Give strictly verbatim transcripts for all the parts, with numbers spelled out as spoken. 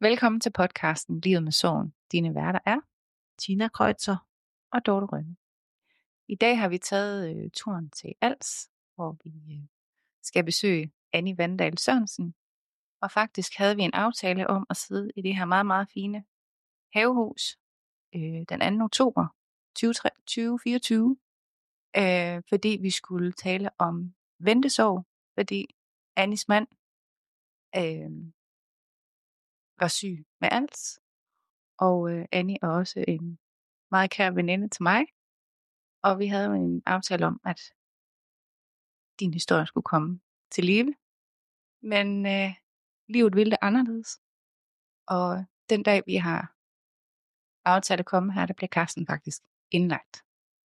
Velkommen til podcasten Livet med Sorgen. Dine værter er Tina Kreutzer og Dorte Rønne. I dag har vi taget øh, turen til Als, hvor vi øh, skal besøge Annie Vandal Sørensen. Og faktisk havde vi en aftale om at sidde i det her meget, meget fine havehus øh, den anden oktober tyve fireogtyve, øh, fordi vi skulle tale om ventesorg, fordi Annies mand øh, var syg med Als, og øh, Annie er også en meget kær veninde til mig. Og vi havde jo en aftale om, at din historie skulle komme til live. Men øh, livet ville det anderledes. Og den dag, vi har aftalt at komme her, der bliver Carsten faktisk indlagt.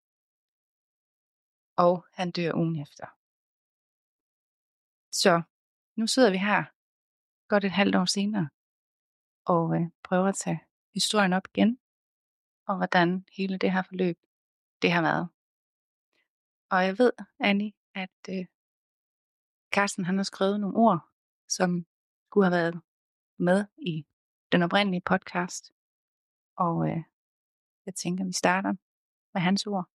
Og han dør ugen efter. Så nu sidder vi her, godt et halvt år senere, og øh, prøver at tage historien op igen, og hvordan hele det her forløb, det har været. Og jeg ved, Annie, at øh, Carsten han har skrevet nogle ord, som skulle have været med i den oprindelige podcast. Og øh, jeg tænker, vi starter med hans ord.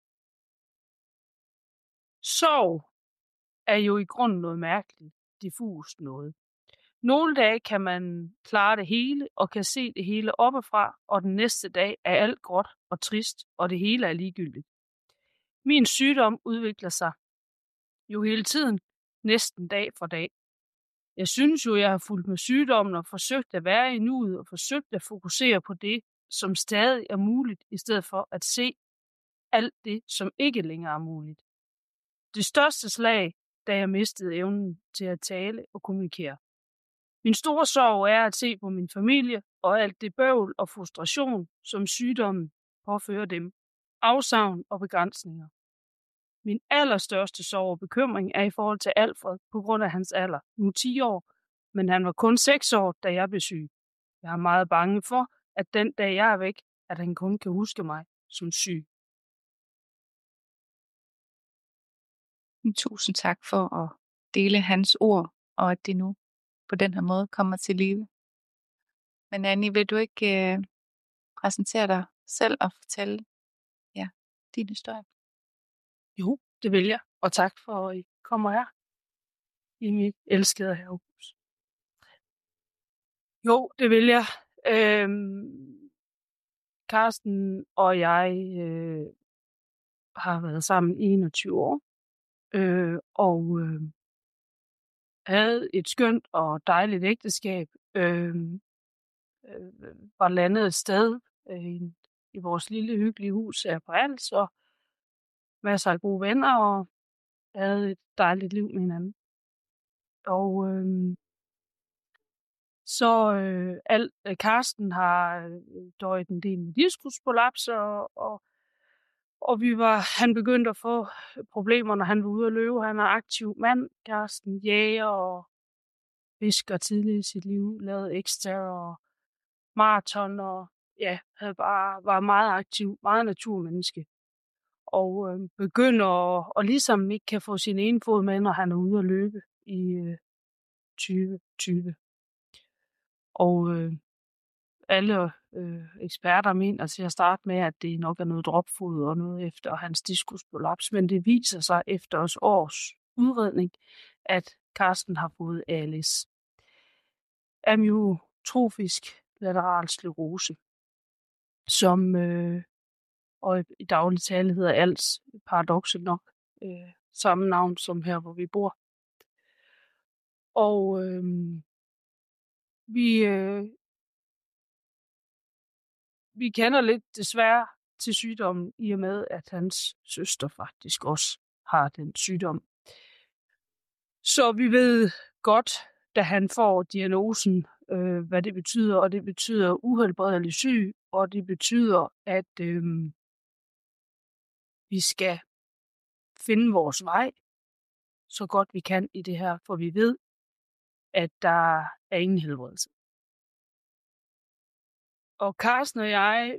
Sorg er jo i grunden noget mærkeligt, diffust noget. Nogle dage kan man klare det hele og kan se det hele oppefra, og den næste dag er alt gråt og trist, og det hele er ligegyldigt. Min sygdom udvikler sig jo hele tiden, næsten dag for dag. Jeg synes jo, jeg har fulgt med sygdommen og forsøgt at være i nuet og forsøgt at fokusere på det, som stadig er muligt, i stedet for at se alt det, som ikke længere er muligt. Det største slag, da jeg mistede evnen til at tale og kommunikere. Min store sorg er at se på min familie og alt det bøvl og frustration, som sygdommen påfører dem. Afsavn og begrænsninger. Min allerstørste sorg og bekymring er i forhold til Alfred på grund af hans alder. Nu ti år, men han var kun seks år, da jeg blev syg. Jeg er meget bange for, at den dag jeg er væk, at han kun kan huske mig som syg. Tusind tak for at dele hans ord, og at det nu på den her måde kommer til live. Men Annie, vil du ikke øh, præsentere dig selv og fortælle ja, din historie? Jo, det vil jeg. Og tak for, at I kommer her i mit elskede havehus. Jo, det vil jeg. Øhm, Carsten og jeg øh, har været sammen i enogtyve år. Øh, og øh, havde et skønt og dejligt ægteskab. Øh, øh, var landet et sted øh, i, i vores lille hyggelige hus her på Als, og masser af gode venner, og havde et dejligt liv med hinanden. Og øh, så øh, alt, øh, Carsten har øh, døjet en del med diskusprolaps, og, og, og vi var, han begyndte at få problemer, når han var ude at løbe. Han er aktiv mand, Carsten, jæger og fisker tidligt i sit liv, lavede ekstra og maraton, og ja, havde bare, var meget aktiv, meget naturmenneske. Og øh, begynder at, og ligesom ikke kan få sin ene fod med, når han er ude at løbe i øh, tyve tyve. Og øh, alle øh, eksperter mener til at starte med, at det nok er noget dropfod og noget efter hans diskusprolaps, men det viser sig efter os års udredning, at Carsten har fået A L S. Amyotrofisk lateral sklerose, som øh, og i daglig tale hedder A L S, paradokset nok, øh, samme navn som her, hvor vi bor. Og øh, vi, øh, vi kender lidt desværre til sygdommen, i og med, at hans søster faktisk også har den sygdom. Så vi ved godt, da han får diagnosen, øh, hvad det betyder, og det betyder uhelbredelig syg, og det betyder, at øh, vi skal finde vores vej så godt vi kan i det her, for vi ved, at der er ingen helbredelse. Og Carsten og jeg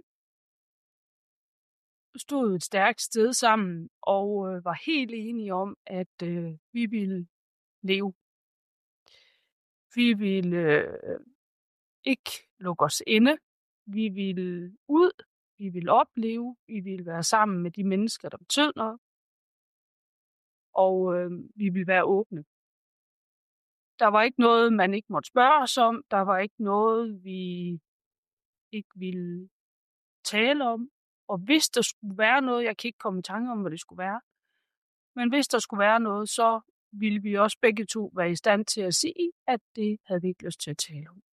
stod et stærkt sted sammen, og øh, var helt enige om, at øh, vi ville leve. Vi ville øh, ikke lukke os inde. Vi ville ud, vi ville opleve, vi ville være sammen med de mennesker, der betød noget, og øh, vi ville være åbne. Der var ikke noget, man ikke måtte spørge os om. Der var ikke noget, vi ikke ville tale om. Og hvis der skulle være noget, jeg kan ikke komme i tanke om, hvad det skulle være, men hvis der skulle være noget, så ville vi også begge to være i stand til at sige, at det havde vi ikke lyst til at tale om.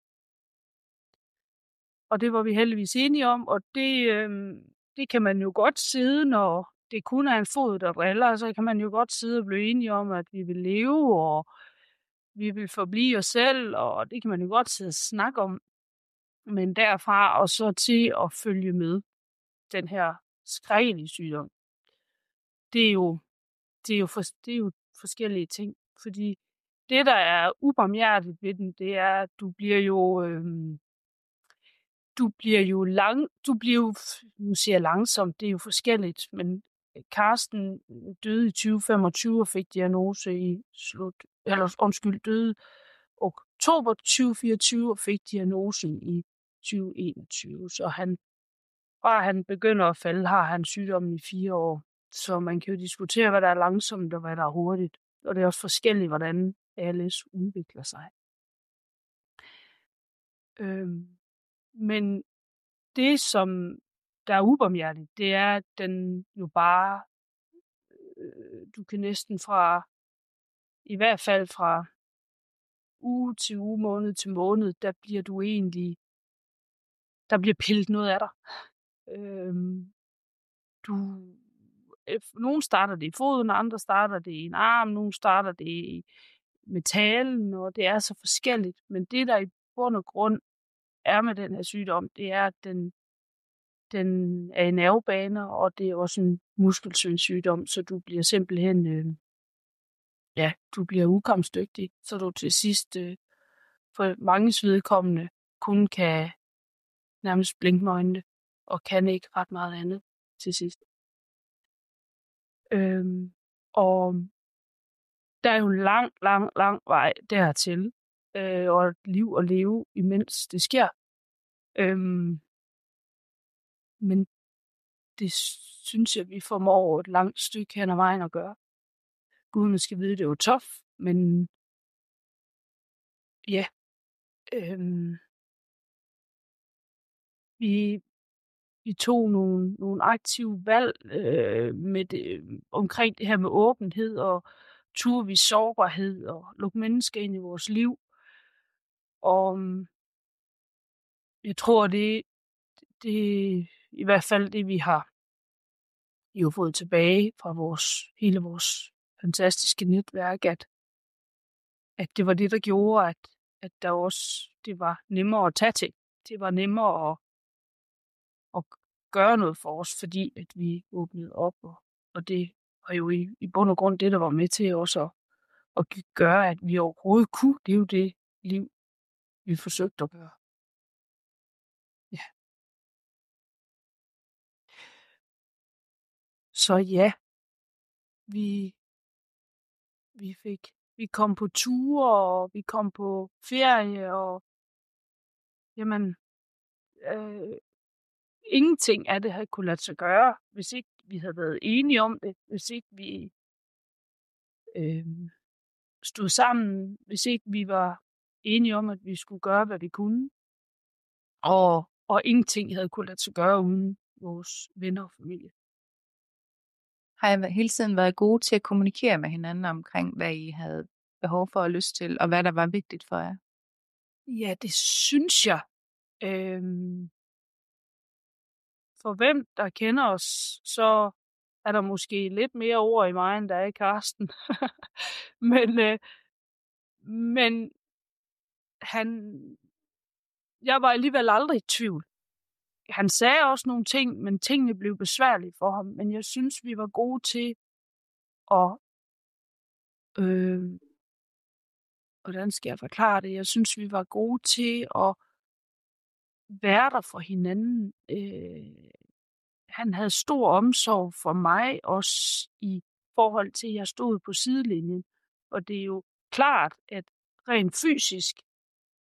Og det var vi heldigvis enige om, og det, øh, det kan man jo godt sidde, når det kun er en fod, der driller, så kan man jo godt sidde og blive enige om, at vi vil leve, og vi vil forblive os selv, og det kan man jo godt sidde og snakke om. Men derfra og så til at følge med den her skrækkelige sygdom, det er jo, det er jo, for, det er jo forskellige ting. Fordi det, der er ubarmhjertigt ved den, det er, at du bliver jo... Øh, Du bliver jo lang, du bliver jo, nu siger jeg langsomt, det er jo forskelligt, men Karsten døde i tyve femogtyve og fik diagnose i slut, eller undskyld, døde oktober tyve fireogtyve og fik diagnosen i tyve enogtyve. Så han, fra han begynder at falde, har han sygdommen i fire år. Så man kan jo diskutere, hvad der er langsomt og hvad der er hurtigt. Og det er også forskelligt, hvordan A L S udvikler sig. Øhm. Men det, som der er ubarmhjertigt, det er, at den jo bare, øh, du kan næsten fra, i hvert fald fra uge til uge, måned til måned, der bliver du egentlig, der bliver pillet noget af dig. Øhm, du, nogle starter det i foden, andre starter det i en arm, nogle starter det i metallen, og det er så forskelligt. Men det, der i bund og grund er med den her sygdom, det er, at den Den er i nervebaner, og det er også en muskelsvindssygdom, så du bliver simpelthen, øh, ja, du bliver ukampsdygtig, så du til sidst øh, for manges vedkommende kun kan nærmest blinke med øjnene, og kan ikke ret meget andet til sidst. Øhm, og der er jo lang, lang, lang vej dertil, øh, og et liv at leve, imens det sker. Øhm, men det synes jeg, vi formår et langt stykke hen ad vejen at gøre. Gud, man skal vide, det er jo tough, men ja, øhm, vi, vi tog nogle, nogle aktive valg øh, med det, omkring det her med åbenhed og turde vi sårbarhed og lukke mennesker ind i vores liv. Og jeg tror, det, det i hvert fald det, vi har jo fået tilbage fra vores, hele vores fantastiske netværk, at, at det var det, der gjorde, at, at der også, det var nemmere at tage til. Det var nemmere at, at gøre noget for os, fordi at vi åbnede op, og, og det var jo i, i bund og grund det, der var med til også at, at gøre, at vi overhovedet kunne leve det liv, vi forsøgte at gøre. Ja. Så ja, vi, vi fik, vi kom på ture, og vi kom på ferie, og jamen, øh, ingenting af det havde kunne lade sig gøre, hvis ikke vi havde været enige om det, hvis ikke vi øh, stod sammen, hvis ikke vi var enige om, at vi skulle gøre, hvad vi kunne. Og, og ingenting havde kunne lade sig gøre uden vores venner og familie. Har I hele tiden været gode til at kommunikere med hinanden omkring, hvad I havde behov for og lyst til, og hvad der var vigtigt for jer? Ja, det synes jeg. Øhm, for hvem, der kender os, så er der måske lidt mere ord i mig, end der er i Karsten. men, øh, men han, jeg var alligevel aldrig i tvivl. Han sagde også nogle ting, men tingene blev besværlige for ham. Men jeg synes, vi var gode til at... Øh, hvordan skal jeg forklare det? Jeg synes, vi var gode til at være der for hinanden. Øh, han havde stor omsorg for mig, også i forhold til, at jeg stod på sidelinjen. Og det er jo klart, at rent fysisk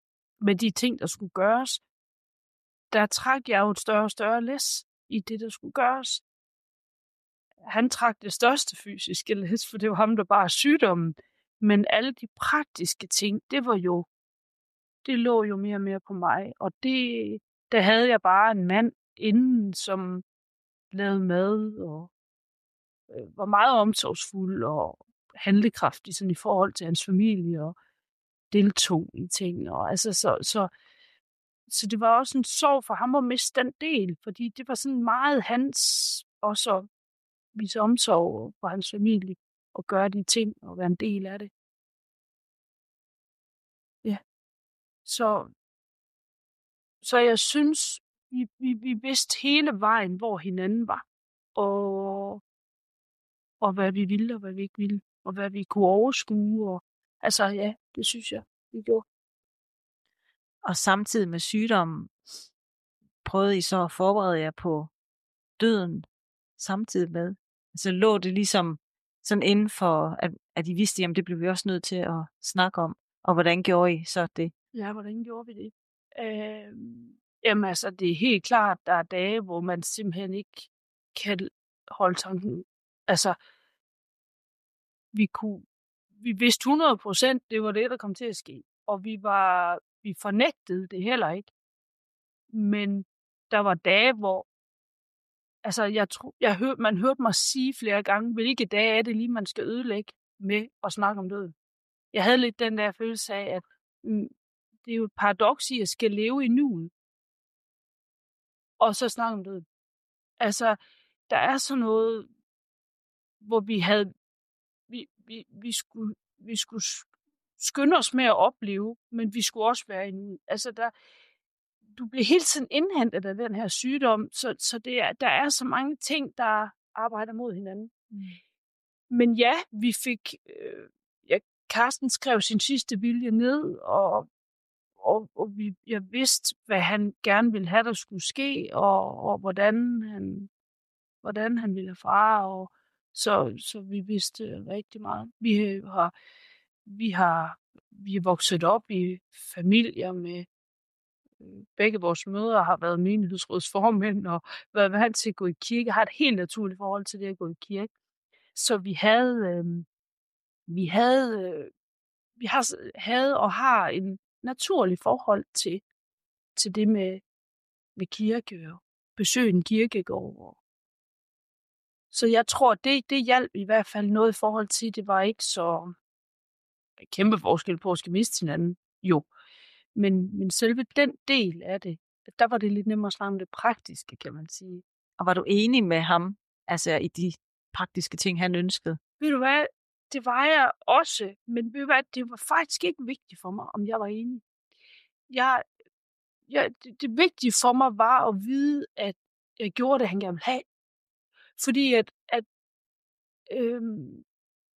med de ting, der skulle gøres, der trak jeg jo et større og større læs i det, der skulle gøres. Han trak det største fysiske læs, for det var ham, der bare sygdommen. Men alle de praktiske ting, det var jo, det lå jo mere og mere på mig. Og det, der havde jeg bare en mand inden, som lavede mad og øh, var meget omsorgsfuld og handlekraftig sådan i forhold til hans familie og deltog i ting. Og, altså, så, så, så det var også en sorg for ham at miste den del, fordi det var sådan meget hans også at vise omsorg for hans familie og gøre de ting og være en del af det. Ja. Så, så jeg synes, vi, vi, vi vidste hele vejen, hvor hinanden var. Og, og hvad vi ville, og hvad vi ikke ville. Og hvad vi kunne overskue. Og, altså ja, det synes jeg, vi gjorde. Og samtidig med sygdommen, prøvede I så at forberede jer på døden samtidig med? Altså lå det ligesom sådan inden for, at, at I vidste, jamen det blev vi også nødt til at snakke om. Og hvordan gjorde I så det? Ja, hvordan gjorde vi det? Øh, jamen altså, det er helt klart, der er dage, hvor man simpelthen ikke kan holde tanken. Altså, vi kunne, vi vidste hundrede procent, det var det, der kom til at ske. Og vi var, vi fornægtede det heller ikke. Men der var dage, hvor, altså, jeg tror, jeg hørte, man hørte mig sige flere gange, hvilke dage er det lige, man skal ødelægge med at snakke om døden. Jeg havde lidt den der følelse af, at mm, det er jo et paradoks i, at jeg skal leve i nuet, og så snakke om døden. Altså, der er sådan noget, hvor vi havde, vi, vi, vi, skulle, vi skulle skynde os med at opleve, men vi skulle også være i nuet. Altså, der, du bliver hele tiden indhentet af den her sygdom, så, så det er, der er så mange ting, der arbejder mod hinanden. Mm. Men ja, vi fik, øh, ja, Carsten skrev sin sidste vilje ned, og Og, og vi, jeg vidste, hvad han gerne ville have, der skulle ske, og, og hvordan, han, hvordan han ville fra, og så, så vi vidste rigtig meget. Vi har, vi har vi er vokset op i familier med begge vores mødre har været menighedsrådsformænd og været vant til at gå i kirke, har et helt naturligt forhold til det at gå i kirke. Så vi havde, øh, vi havde, øh, vi har, havde og har en naturligt forhold til, til det med, med kirke og besøge en kirkegård. Så jeg tror, det, det hjalp i hvert fald noget i forhold til, det var ikke så kæmpe forskel på at skal miste hinanden, jo. Men, men selve den del af det, der var det lidt nemmere at snakke om det praktiske, kan man sige. Og var du enig med ham, altså i de praktiske ting, han ønskede? Ved du hvad, det var jeg også, men ved du hvad, det var faktisk ikke vigtigt for mig, om jeg var enig. Jeg, jeg, det, det vigtige for mig var at vide, at jeg gjorde det, han gerne ville have. Fordi at, at øhm,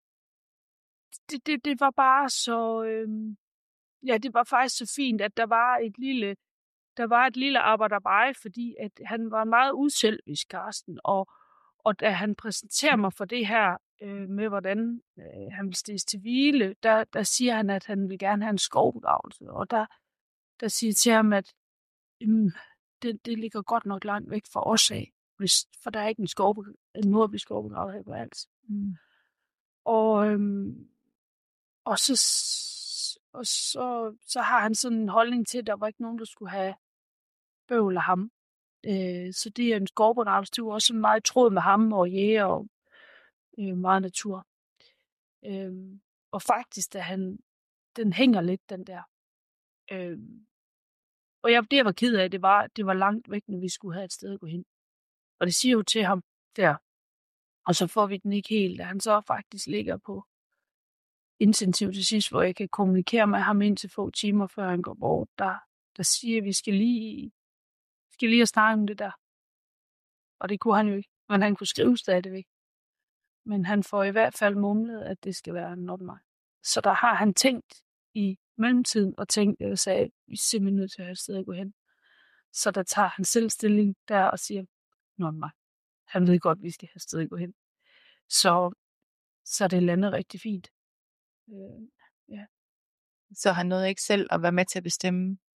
det, det, det var bare så, øhm, ja, det var faktisk så fint, at der var et lille, der var et lille arbejderbej, fordi at han var meget udselvisk, Carsten, og, og da han præsenterer mig for det her, øh, med hvordan øh, han vil stilles til hvile, der, der siger han, at han vil gerne have en skovbegravelse, og der, der siger til ham, at øhm, det, det ligger godt nok langt væk fra os af, hvis, for der er ikke en, skovbe, en måde at blive skovbegravet her på Als. Mm. Og, øhm, og, så, og så, så har han sådan en holdning til, at der var ikke nogen, der skulle have bøvl af ham. Øh, så det er en skovbegravelse, det var også meget i tråd med ham og jæger og øh, meget natur. Øh, og faktisk, da han, den hænger lidt, den der. Øh, og jeg, det, jeg var ked af, det var, det var langt væk, når vi skulle have et sted at gå hen. Og det siger jo til ham der. Og så får vi den ikke helt, da han så faktisk ligger på intensiv til sidst, hvor jeg kan kommunikere med ham indtil få timer, før han går bort. Der, der siger, at vi skal lige, skal lige have snakket om det der. Og det kunne han jo ikke, men han kunne skrive stadigvæk. Men han får i hvert fald mumlet, at det skal være not mig. Så der har han tænkt i mellemtiden og tænkt, og sagde, vi er simpelthen nødt til at have et sted at gå hen. Så der tager han selv stilling der og siger, not mig. Han ved godt, at vi skal have et sted at gå hen. Så, så det lander rigtig fint. Øh, ja. Så han nåede ikke selv at være med til at bestemme,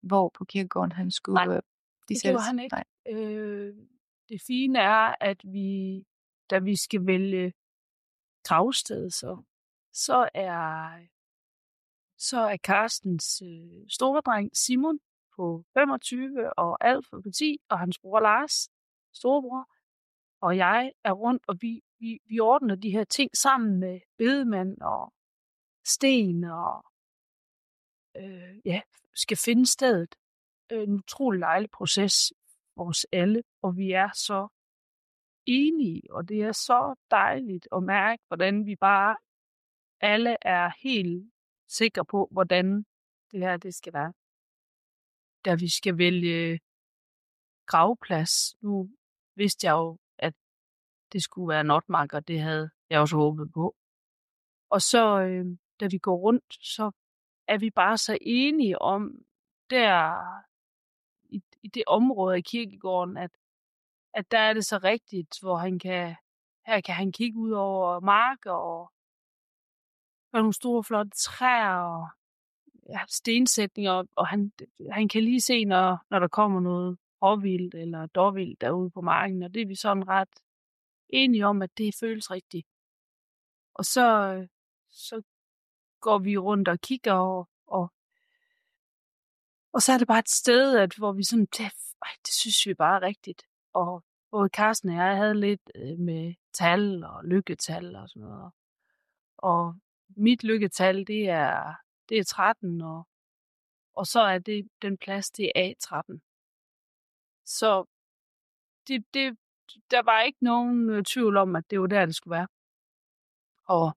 hvor på kirkegården han skulle Nej, øh, det gjorde sættes? han ikke. Nej. Øh, det fine er, at vi, da vi skal vælge gravsted, så, så er så er Carstens øh, store dreng Simon på femogtyve og Alfred på ti, og hans bror Lars, storebror, og jeg er rundt, og vi, vi, vi ordner de her ting sammen med bedemand og sten, og øh, ja, skal finde stedet. En utrolig dejlig proces for os alle, og vi er så enige, og det er så dejligt at mærke, hvordan vi bare alle er helt sikre på, hvordan det her det skal være. Da vi skal vælge gravplads, nu vidste jeg jo, at det skulle være Notmark, og det havde jeg også håbet på. Og så, øh, da vi går rundt, så er vi bare så enige om, der i, i det område af kirkegården, at, at der er det så rigtigt, hvor han kan, her kan han kigge ud over marker og, og nogle store flotte træer og ja, stensætninger, og han, han kan lige se, når, når der kommer noget råvildt eller dårvildt derude på marken, og det er vi sådan ret enige om, at det føles rigtigt. Og så, så går vi rundt og kigger, og, og, og så er det bare et sted, at, hvor vi sådan, det, ej, det synes vi bare er rigtigt. Og både Carsten og jeg havde lidt øh, med tal og lykketal og sådan noget. Og mit lykketal, det er, det er tretten, og, og så er det den plads, det er A tretten. Så det, det, der var ikke nogen øh, tvivl om, at det var der, det skulle være. Og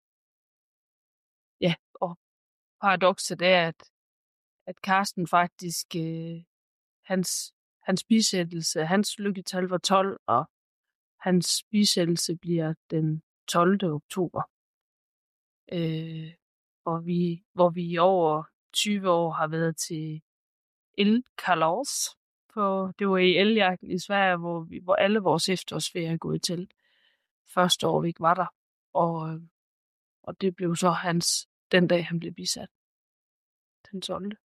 ja, og paradokset er, at, at Carsten faktisk, øh, hans, hans bisættelse, hans lykketal var tolv, og hans bisættelse bliver den tolvte oktober. Øh, hvor, vi, hvor vi i over tyve år har været til elkalas. For det var i Eljagten i Sverige, hvor, vi, hvor alle vores efterårsferie er gået til. Første år, vi ikke var der. Og, og det blev så hans, den dag, han blev bisat. Den tolvte.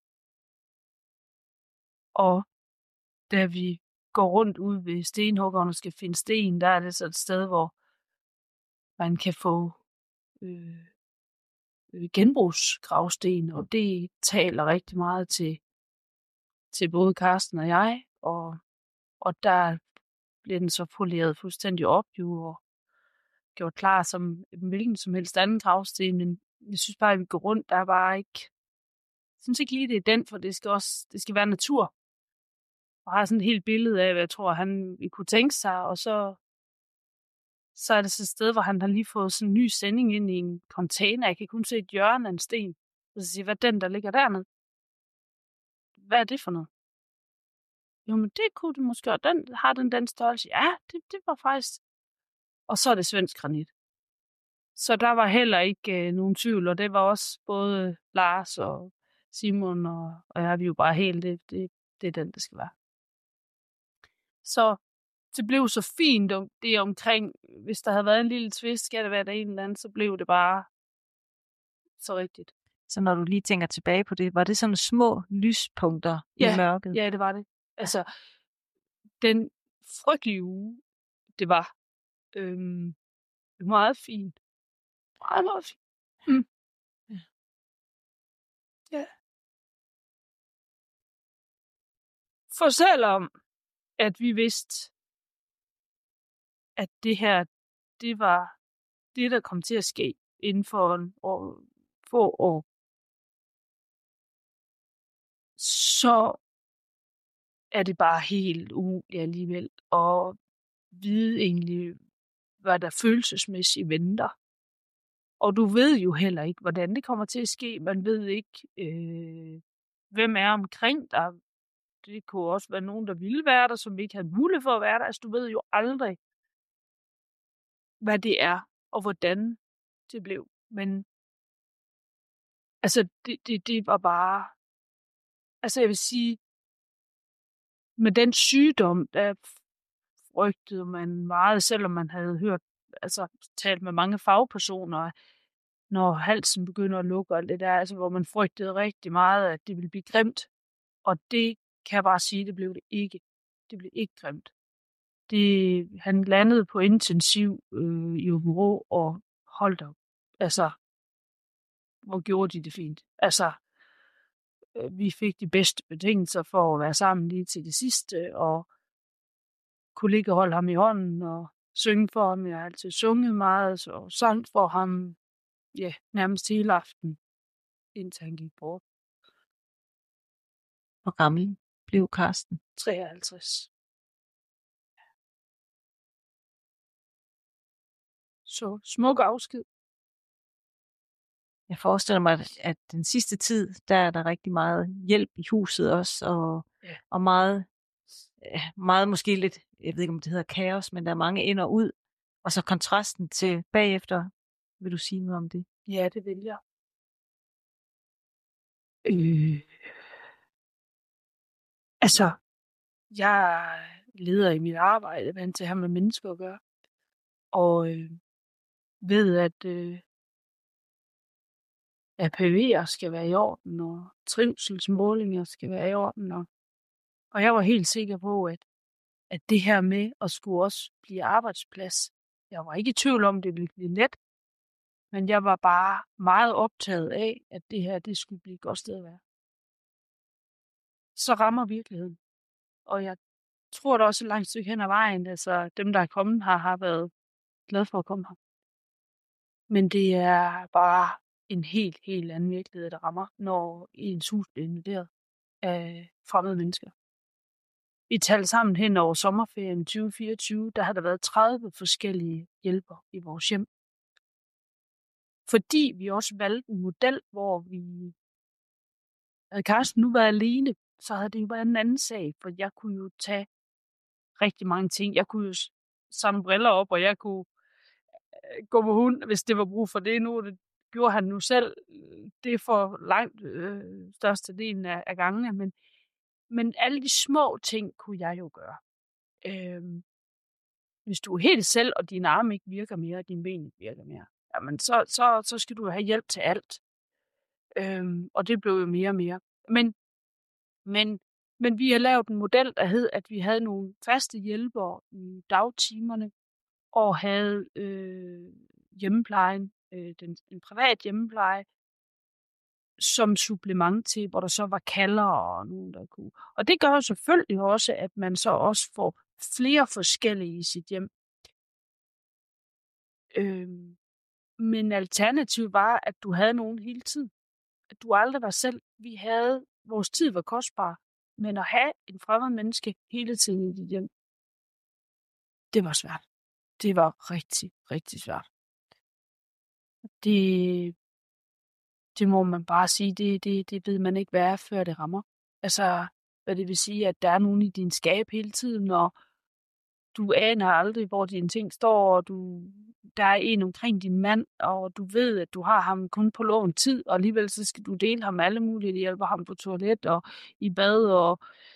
Og da vi går rundt ud ved stenhuggerne og skal finde sten, der er det så et sted, hvor man kan få øh, øh, genbrugsgravsten, og det taler rigtig meget til, til både Carsten og jeg, og, og der bliver den så poleret fuldstændig op, jo, og gjort klar som hvilken som helst anden gravsten, men jeg synes bare, at vi går rundt, der er bare ikke, jeg synes ikke lige, det er den, for det skal også, det skal være natur. Og har sådan et helt billede af, hvad jeg tror, han vi kunne tænke sig, og så, så er det så et sted, hvor han har lige fået sådan en ny sending ind i en container. Jeg kan kun se et hjørne af en sten. Og så siger, hvad er den, der ligger dernede? Hvad er det for noget? Jo, men det kunne det måske, og den har den den størrelse. Ja, det, det var faktisk. Og så er det svensk granit. Så der var heller ikke øh, nogen tvivl, og det var også både Lars og Simon og, og jeg, vi jo bare helt, det, det, det er den, det skal være. Så det blev så fint, det omkring, hvis der havde været en lille twist, skal det være der en eller anden, så blev det bare så rigtigt. Så når du lige tænker tilbage på det, var det sådan små lyspunkter ja, i mørket? Ja, det var det. Altså, den frygtelige uge, det var øhm, meget fint. Meget, meget fint. Mm. Ja. ja. For selvom, at vi vidste, at det her, det var det, der kom til at ske inden for en år, få år, så er det bare helt umuligt alligevel at vide egentlig, hvad der følelsesmæssigt venter. Og du ved jo heller ikke, hvordan det kommer til at ske. Man ved ikke, øh, hvem er omkring dig. Det kunne også være nogen, der ville være der, som ikke havde mulighed for at være der. Altså, du ved jo aldrig, hvad det er, og hvordan det blev. Men altså, det, det, det var bare... Altså, jeg vil sige, med den sygdom, der frygtede man meget, selvom man havde hørt, altså talt med mange fagpersoner, når halsen begynder at lukke og det der, altså hvor man frygtede rigtig meget, at det ville blive grimt. Og det kan jeg bare sige, det blev det ikke. Det blev ikke grimt. Det, han landede på intensiv øh, i Åbenrå og holdt op. Altså, hvor gjorde de det fint. Altså, øh, vi fik de bedste betingelser for at være sammen lige til det sidste, og kunne ligge og holde ham i hånden og synge for ham. Jeg har altid sunget meget, så sang for ham, ja, nærmest hele aften, indtil han gik bort. Hvor gammel blev Karsten? treoghalvtreds. Så smuk afsked. Jeg forestiller mig, at den sidste tid, der er der rigtig meget hjælp i huset også, og, Ja. og meget, øh, meget måske lidt, jeg ved ikke om det hedder kaos, men der er mange ind og ud. Og så kontrasten til bagefter, vil du sige noget om det? Ja, det vil jeg. Øh. Altså, jeg leder i mit arbejde, vant til at have med mennesker at gøre. Og øh, ved, at øh, A P V'er skal være i orden, og trivselsmålinger skal være i orden. Og, og jeg var helt sikker på, at, at det her med at skulle også blive arbejdsplads, jeg var ikke i tvivl om, det ville blive let, men jeg var bare meget optaget af, at det her, det skulle blive et godt sted at være. Så rammer virkeligheden. Og jeg tror da også et langt stykke hen ad vejen, altså dem, der er kommet her, har været glade for at komme her. Men det er bare en helt, helt anden virkelighed, der rammer, når ens hus bliver invaderet af fremmede mennesker. Vi talte sammen hen over sommerferien tyve fireogtyve, der har der været tredive forskellige hjælper i vores hjem. Fordi vi også valgte en model, hvor vi havde Karsten nu været alene, så havde det jo været en anden sag, for jeg kunne jo tage rigtig mange ting. Jeg kunne jo samle briller op, og jeg kunne gå på hund, hvis det var brug for det. Nu det gjorde han nu selv. Det er for langt øh, størstedelen af, af gangene, men, men alle de små ting kunne jeg jo gøre. Øhm, hvis du er helt selv, og dine arme ikke virker mere, og dine ben ikke virker mere, jamen så, så, så skal du have hjælp til alt. Øhm, og det blev jo mere og mere. Men, men, men vi har lavet en model, der hed, at vi havde nogle faste hjælpere i dagtimerne, og havde øh, hjemmeplejen, øh, den, en privat hjemmepleje, som supplement til, hvor der så var kalder og nogen, der kunne. Og det gør jo selvfølgelig også, at man så også får flere forskellige i sit hjem. Øhm, men alternativet var, at du havde nogen hele tiden. At du aldrig var selv. Vi havde, vores tid var kostbar, men at have en fremmed menneske hele tiden i dit hjem, det var svært. Det var rigtig, rigtig svært. Det, det må man bare sige, det, det, det ved man ikke, hvad er, før det rammer. Altså, hvad det vil sige, at der er nogen i din skab hele tiden, og du aner aldrig, hvor dine ting står, og du, der er en omkring din mand, og du ved, at du har ham kun på loven tid, og alligevel så skal du dele ham med alle mulige, hjælper ham på toilet og i bad, og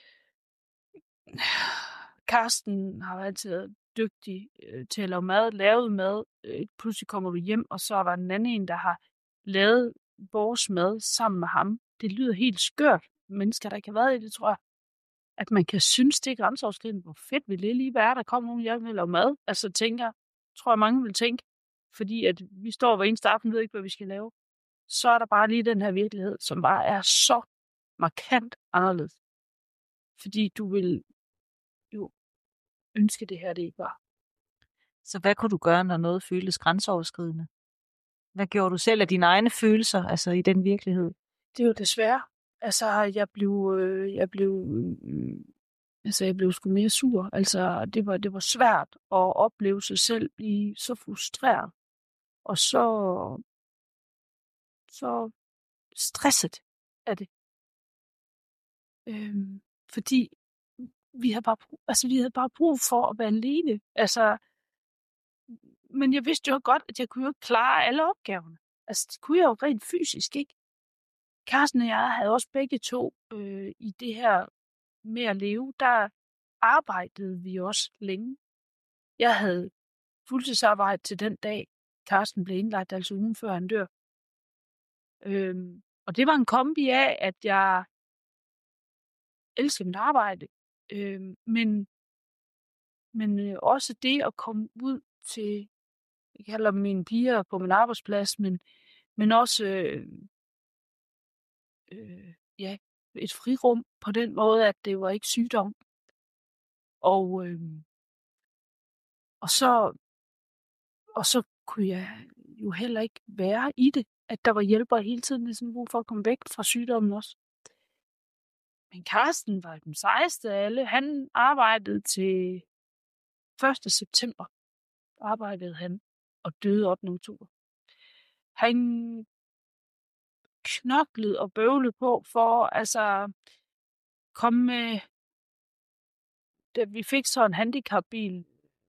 Karsten har altid været dygtig øh, til at lave mad, lavet mad. Øh, pludselig kommer du hjem, og så er der en anden en, der har lavet vores mad sammen med ham. Det lyder helt skørt. Mennesker, der ikke har været i det, tror jeg. At man kan synes, det er grænseoverskridende. Hvor fedt vil det lige være, der kommer nogen hjem og lave mad. Altså tænker, tror jeg mange vil tænke. Fordi at vi står hver eneste aften og ved ikke, hvad vi skal lave. Så er der bare lige den her virkelighed, som bare er så markant anderledes. Fordi du vil jo ønske det her, det ikke var. Så hvad kunne du gøre, når noget føltes grænseoverskridende? Hvad gjorde du selv af dine egne følelser, altså i den virkelighed? Det er jo desværre. Altså, jeg blev, øh, jeg blev, øh, altså, jeg blev sgu mere sur. Altså, det var, det var svært at opleve sig selv blive så frustreret. Og så, så stresset af det. Øhm, fordi vi havde bare brug, altså, vi havde bare brug for at være alene. Altså, men jeg vidste jo godt, at jeg kunne jo ikke klare alle opgaverne. Altså, det kunne jeg jo rent fysisk ikke. Karsten og jeg havde også begge to øh, i det her med at leve, der arbejdede vi også længe. Jeg havde fuldtidsarbejde til den dag, Karsten blev indlagt, altså ugen før han dør. Øhm, og det var en kombi af, at jeg elsker mit arbejde. Øh, men men øh, også det at komme ud til, jeg kalder dem mine piger på min arbejdsplads, men, men også øh, øh, ja, et frirum på den måde, at det var ikke sygdom. Og, øh, og, så, og så kunne jeg jo heller ikke være i det, at der var hjælpere hele tiden, ligesom brug for at komme væk fra sygdommen også. Men Carsten var den sejeste af alle. Han arbejdede til første september. Arbejdede han og døde ottende oktober. Han knoklede og bøvlede på for altså komme med, da vi fik så en handicapbil.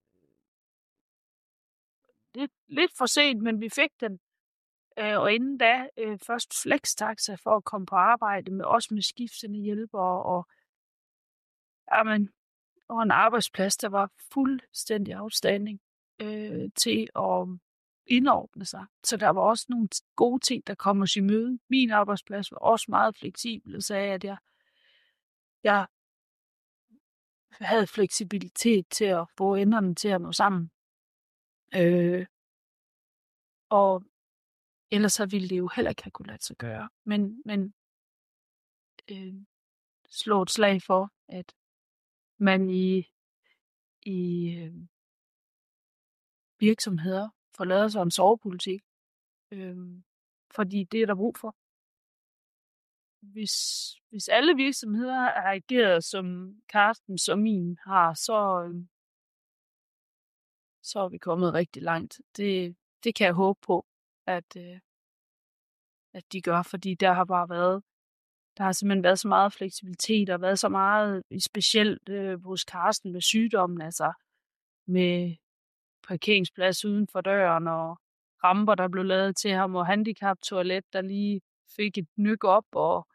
Lidt, lidt for sent, men vi fik den. Øh, og inden da øh, først flextaxa for at komme på arbejde med os med skiftende hjælpere og jamen, og en arbejdsplads, der var fuldstændig afstanding øh, til at indordne sig. Så der var også nogle gode ting, der kom os i møde. Min arbejdsplads var også meget fleksibel og sagde, at jeg, jeg havde fleksibilitet til at få enderne til at nå sammen. Øh, og ellers så ville det jo heller ikke have kunnet lade sig gøre. Men, men øh, slå et slag for, at man i, i øh, virksomheder får lavet sig en sovepolitik. Øh, fordi det er der brug for. Hvis, hvis alle virksomheder har ageret som Carstens og min har, så, øh, så er vi kommet rigtig langt. Det, det kan jeg håbe på, at, øh, at de gør, fordi der har bare været, der har simpelthen været så meget fleksibilitet, og været så meget specielt øh, hos Carsten med sygdommen, altså med parkeringsplads uden for døren, og ramper, der blev lavet til ham, og handicaptoilet, der lige fik et nyk op, og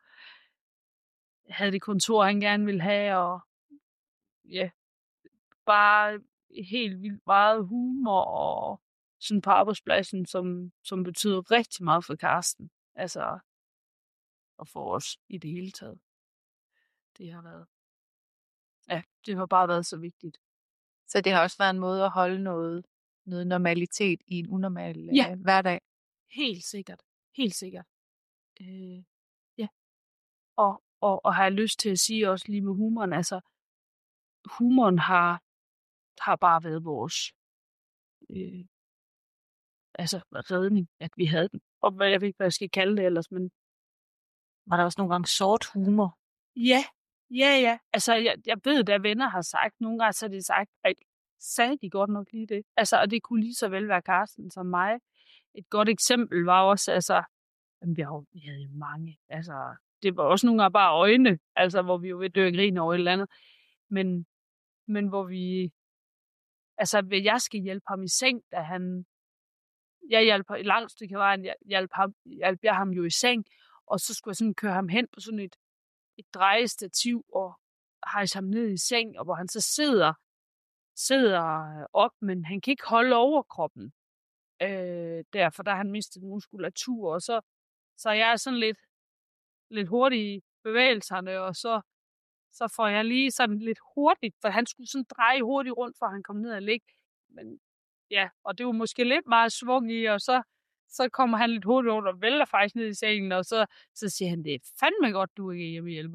havde det kontor, han gerne ville have, og ja, bare helt vildt meget humor, og sådan på arbejdspladsen, som, som betyder rigtig meget for Carsten. Altså, og for os i det hele taget. Det har været, ja, det har bare været så vigtigt. Så det har også været en måde at holde noget, noget normalitet i en unormal Ja. øh, hverdag. Helt sikkert. Helt sikkert. Øh, ja. Og, og, og har jeg lyst til at sige også lige med humoren, altså, humoren har, har bare været vores øh, altså redning, at vi havde den. Og hvad jeg ved ikke, hvad jeg skal kalde det ellers, men Var der også nogle gange sort humor? ja, ja, ja. Altså, jeg, jeg ved, at venner har sagt, nogle gange så har de sagt, at sagde de godt nok lige det. Altså, og det kunne lige så vel være Carsten som mig. Et godt eksempel var også, altså, jamen, vi, har, vi havde jo mange, altså, det var også nogle gange bare øjne, altså, hvor vi jo ved dø og grine over et eller andet, men, men hvor vi, altså, ved jeg skal hjælpe ham i seng, da han, jeg hjælper et langt stykke vejen, jeg hjælper ham, hjælper jeg ham jo i seng, og så skulle jeg sådan køre ham hen på sådan et, et drejestativ, og hejse ham ned i seng, og hvor han så sidder, sidder op, men han kan ikke holde overkroppen. Øh, derfor der har han mistet muskulatur, og så, så jeg er sådan lidt, lidt hurtig i bevægelserne, og så, så får jeg lige sådan lidt hurtigt, for han skulle sådan dreje hurtigt rundt, for han kom ned og ligge. Men ja, og det var måske lidt meget svung i, og så, så kommer han lidt hurtigt rundt og vælter faktisk ned i sengen, og så, så siger han, det er fandme godt, du ikke er hjemmehjælper.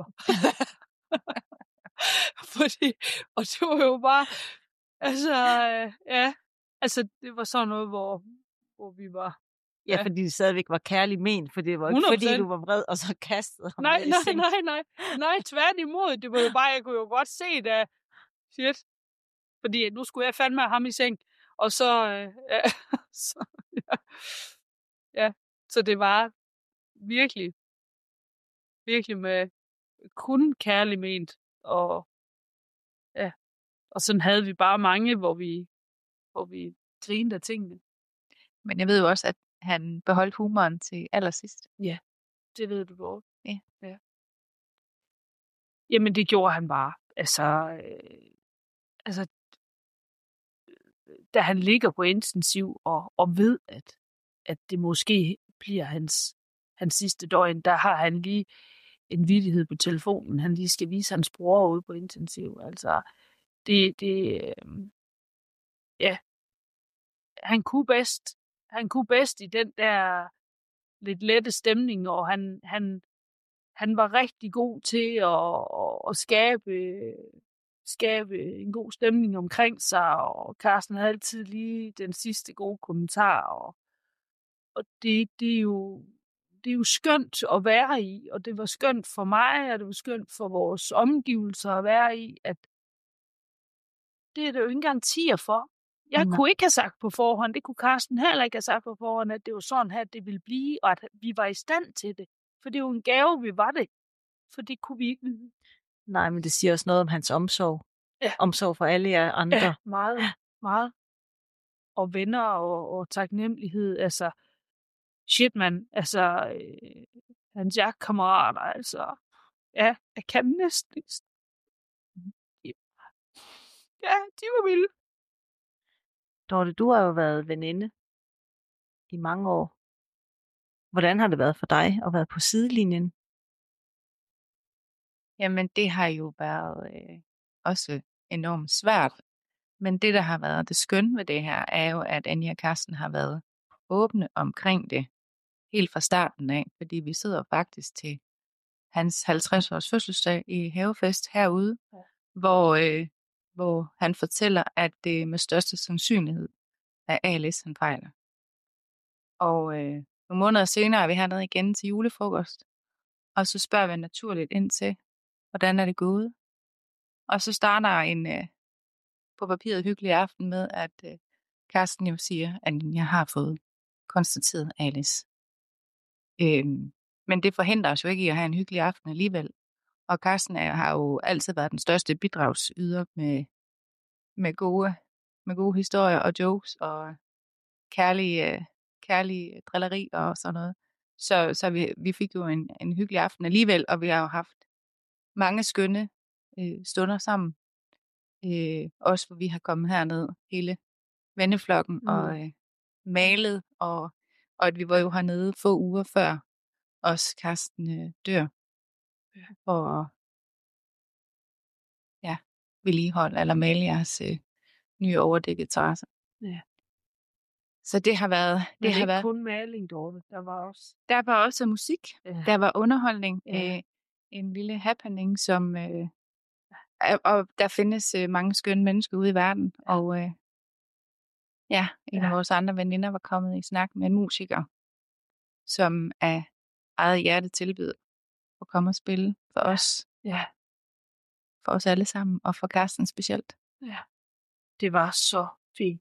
Fordi, og det var jo bare, altså, øh, ja, altså det var sådan noget, hvor, hvor vi var. Ja, ja, fordi det stadigvæk var kærlig men, for det var ikke hundrede procent. fordi, du var vred, og så kastede ham Nej, ned i nej, sengen. nej, nej, nej, tværtimod. Det var jo bare, jeg kunne jo godt se det. Shit. Fordi nu skulle jeg fandme have ham i seng. Og så, øh, ja, så, ja. ja, så det var virkelig, virkelig med kun kærlig ment. Og ja, og sådan havde vi bare mange, hvor vi, hvor vi grinede af tingene. Men jeg ved jo også, at han beholdt humoren til allersidst. Ja, det ved du godt. Ja. ja. Jamen, det gjorde han bare. Altså, øh, altså, da han ligger på intensiv og, og ved, at, at det måske bliver hans, hans sidste døgn, der har han lige en vittighed på telefonen, han lige skal vise hans bror ude på intensiv. Altså, det, det øh, ja, han kunne bedst, han kunne bedst i den der lidt lette stemning, og han, han, han var rigtig god til at, at skabe, skabe en god stemning omkring sig, og Carsten havde altid lige den sidste gode kommentar, og, og det, det, er jo, det er jo skønt at være i, og det var skønt for mig, og det var skønt for vores omgivelser at være i, at det er der jo ingen garantier for. Jeg Mm. kunne ikke have sagt på forhånd, det kunne Carsten heller ikke have sagt på forhånd, at det var sådan her, det ville blive, og at vi var i stand til det. For det er jo en gave, vi var det. For det kunne vi ikke vide. Nej, men det siger også noget om hans omsorg. Ja. Omsorg for alle jer andre. Ja, meget, meget. Og venner og, og taknemmelighed, altså, shit man, altså, øh, hans jagtkammerater, altså, ja, jeg kan næsten ikke. Ja, de var vilde. Dorte, du har jo været veninde i mange år. Hvordan har det været for dig at være på sidelinjen? Jamen, det har jo været øh, også enormt svært. Men det, der har været det skønne ved det her, er jo, at Anja og Carsten har været åbne omkring det helt fra starten af. Fordi vi sidder faktisk til hans halvtreds års fødselsdag i Havefest herude, ja. hvor, øh, hvor han fortæller, at det med største sandsynlighed er Alice, han fejler. Og øh, nogle måneder senere er vi hernede igen til julefrokost, og så spørger vi naturligt ind til, hvordan er det gået? Og så starter en øh, på papiret hyggelig aften med, at øh, Carsten jo siger, at jeg har fået konstateret Alice. Øhm, men det forhindrer os jo ikke i at have en hyggelig aften alligevel. Og Carsten er, har jo altid været den største bidragsyder med, med, gode, med gode historier og jokes og kærlige, øh, kærlige drilleri og sådan noget. Så, så vi, vi fik jo en, en hyggelig aften alligevel, og vi har jo haft mange skønne øh, stunder sammen. Øh, også hvor vi har kommet herned, hele venneflokken, mm. og øh, malet, og, og at vi var jo hernede få uger før os Carsten øh, dør. Og ja, vedligeholde eller male jeres øh, nye overdækkede terrasse. Ja. Så det har været... Det Men har ikke været, kun maling, Dorte. Der var også... Der var også musik. Ja. Der var underholdning. Ja. Øh, en lille happening, som... Øh, og der findes øh, mange skønne mennesker ude i verden. Ja. Og øh, ja, en ja. af vores andre veninder var kommet i snak med en musiker, som af eget hjerte tilbød at komme og spille for ja. os. Ja. For os alle sammen, og for Carsten specielt. Ja. Det var så fint.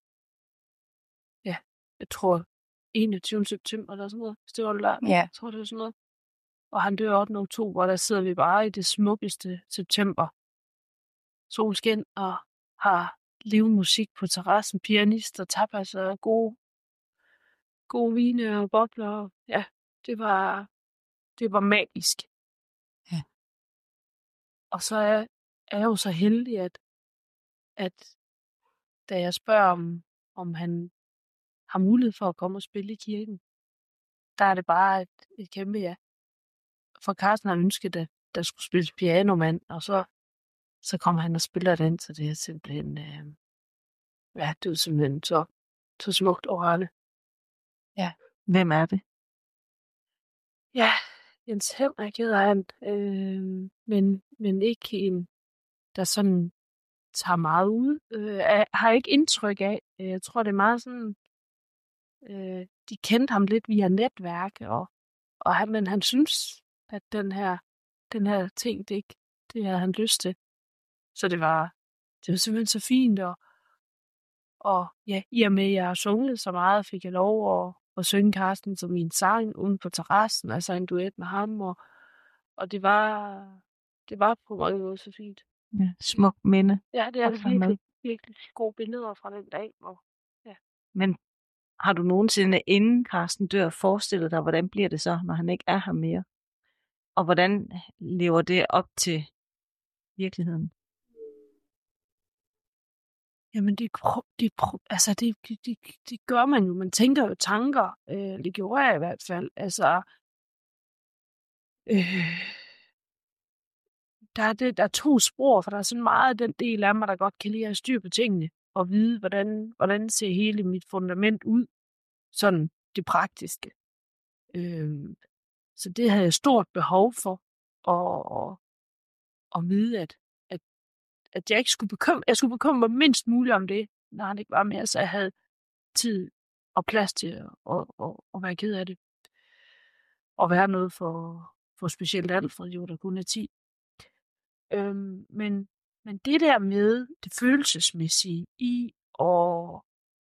Ja, jeg tror enogtyvende september eller sådan noget, hvis det var lørdag. Ja. Jeg tror, det var sådan noget. Og han dør ottende oktober, der sidder vi bare i det smukkeste september. Solskin og har levende musik på terrassen, pianist og tapas og gode, gode vine og bobler. Ja, det var, det var magisk. Ja. Og så er, er jeg jo så heldig, at, at da jeg spørger, om, om han har mulighed for at komme og spille i kirken, der er det bare et, et kæmpe ja. For Carsten har ønsket, at der skulle spilles pianomand, og så, så kom han og spiller den, så det er simpelthen, øh, ja, det er simpelthen så, så smukt og rørende. Ja. Hvem er det? Ja, Jens Henrik hedder han, øh, men, men ikke en, der sådan tager meget ud. Øh, jeg har ikke indtryk af. Jeg tror, det er meget sådan, øh, de kendte ham lidt via netværk, og, og han, men han synes, at den her, den her ting, det, ikke, det havde han lyst til. Så det var, det var simpelthen så fint, og, og ja, i og med, at jeg har sunget så meget, fik jeg lov at, at synge Carsten som min sang ude på terrassen, altså en duet med ham, og, og det var, det var på mange måder så fint. Ja, smuk minde. Ja, det er det virkelig, virkelig gode billeder fra den dag. Og, ja. Men har du nogensinde, inden Carsten dør, forestillet dig, hvordan bliver det så, når han ikke er her mere? Og hvordan lever det op til virkeligheden? Jamen, det, det, altså det, det, det gør man jo. Man tænker jo tanker. Øh, det gjorde jeg i hvert fald. Altså, øh, der er, det, der er to spor, for der er sådan meget af den del af mig, der godt kan lide at have styr på tingene, og vide, hvordan, hvordan ser hele mit fundament ud, sådan det praktiske. Øh, så det havde jeg stort behov for, at, at, at vide, at, at, at jeg ikke skulle bekymre, jeg skulle bekymre mig mindst muligt om det, når han ikke var mere, så jeg havde tid og plads til at, at, at, at være ked af det. Og være noget for, for specielt Alfred, jo, der kun er ti. Øhm, men, men det der med det følelsesmæssige i at,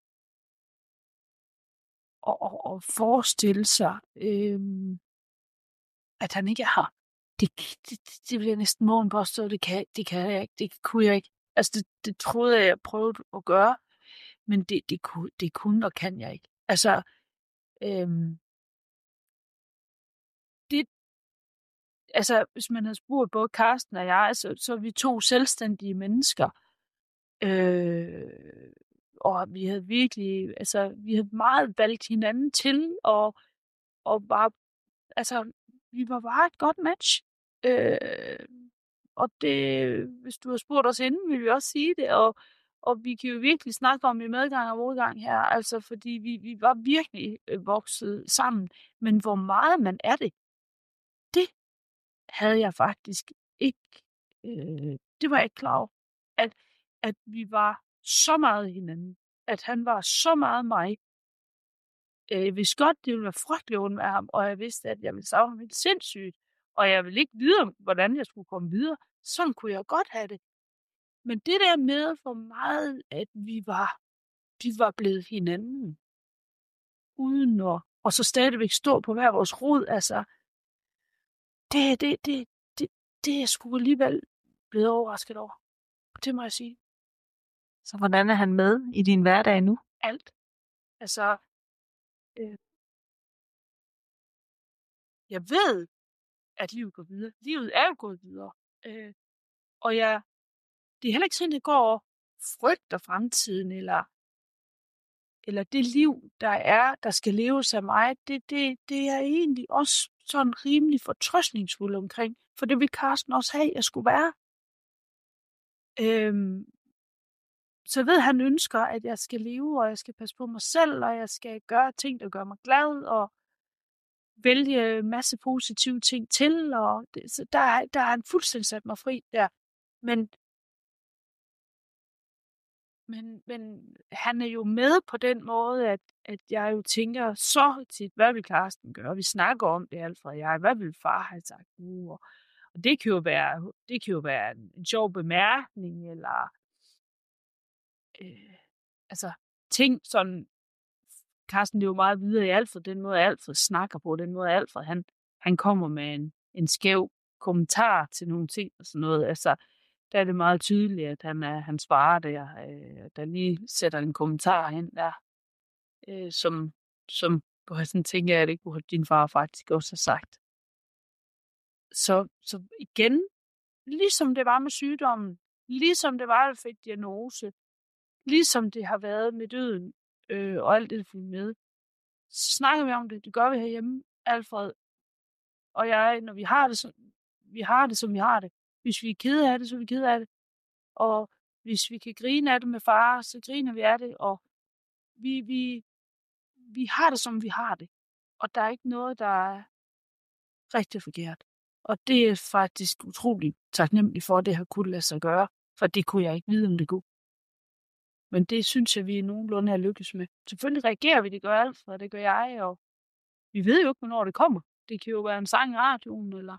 at, at, at forestille sig, øhm, at han ikke er her, det, det, det vil jeg næsten morgen påstå, det kan, det kan jeg ikke, det kunne jeg ikke. Altså det, det troede jeg, jeg prøvede at gøre, men det, det, kunne, det kunne og kan jeg ikke. Altså, øhm, det, altså, hvis man havde spurgt både Karsten og jeg, så, så er vi to selvstændige mennesker. Øh, og vi havde virkelig, altså, vi havde meget valgt hinanden til, og, og bare, altså, vi var bare et godt match. Øh, og det, hvis du har spurgt os inden, vil vi også sige det, og, og vi kan jo virkelig snakke om i medgang og modgang her, altså, fordi vi, vi var virkelig vokset sammen, men hvor meget man er det, det havde jeg faktisk ikke, øh, det var jeg ikke klar over, at, at vi var så meget hinanden, at han var så meget mig. Jeg vidste godt, det ville være frygteligt ondt med ham, og jeg vidste, at jeg ville savne ham helt sindssygt, og jeg ville ikke vide, hvordan jeg skulle komme videre. Sådan kunne jeg godt have det. Men det der med, hvor meget, at vi var, vi var blevet hinanden, uden at, og så stadigvæk stå på hver vores rod, altså, det, det, det, det, det er jeg sgu alligevel blevet overrasket over. Det må jeg sige. Så hvordan er han med i din hverdag nu? Alt. Altså, øh, jeg ved, at livet går videre. Livet er gået videre. Øh, og jeg, det er heller ikke sådan, at jeg går og frygter fremtiden, eller, eller det liv, der er, der skal leves af mig. Det, det, det er egentlig også sådan rimelig fortrøstningsfuld omkring. For det vil Karsten også have, jeg skulle være. Øh, Så jeg ved, at han ønsker, at jeg skal leve, og jeg skal passe på mig selv, og jeg skal gøre ting, der gør mig glad, og vælge en masse positive ting til. Og det, så der, der har han fuldstændig sat mig fri der. Men, men, men han er jo med på den måde, at, at jeg jo tænker så tit, hvad vil Karsten gøre? Vi snakker om det, Alfred og jeg. Hvad vil far have sagt nu? Og, og det kan jo være, det kan jo være en, en sjov bemærkning, eller øh, altså ting sådan. Karsten lever meget videre i Alfred, den måde Alfred snakker på, den måde Alfred, han, han kommer med en, en skæv kommentar til nogle ting og sådan noget. Altså, der er det meget tydeligt, at han er hans far, der, øh, der lige sætter en kommentar hen der, øh, som, som hvor jeg sådan tænker, at det kunne din far faktisk også have sagt. Så, så igen, ligesom det var med sygdommen, ligesom det var, at fik diagnose, ligesom det har været med døden, øh, og alt det, der følger med, så snakker vi om det. Det gør vi herhjemme, Alfred og jeg, når vi har det, som vi har det, som vi har det. Hvis vi er kede af det, så er vi kede af det. Og hvis vi kan grine af det med far, så griner vi af det. Og vi, vi, vi har det, som vi har det. Og der er ikke noget, der er rigtig forkert. Og det er faktisk utroligt taknemmelig for, at det har kunnet lade sig gøre. For det kunne jeg ikke vide, om det kunne. Men det synes jeg, vi nogenlunde har lykkes med. Selvfølgelig reagerer vi, det gør Alfred, og det gør jeg, og vi ved jo ikke, hvornår det kommer. Det kan jo være en sang i radioen, eller